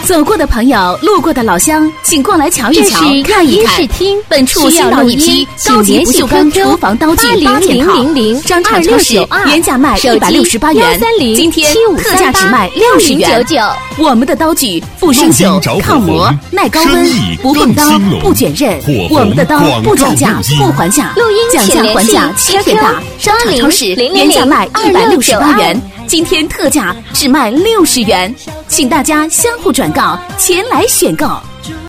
走过的朋友，路过的老乡，请过来瞧一瞧，看一看。本处新到一批高级不锈钢厨房刀具8件套，商场超市原价卖168元，今天特价只卖60元。我们的刀具不生锈、抗磨、耐高温、不蹦刀、不卷刃。我们的刀不涨价、不还价，讲价还价7天大。商场超市原价卖168元，今天特价只卖60元，请大家相互转告，前来选购。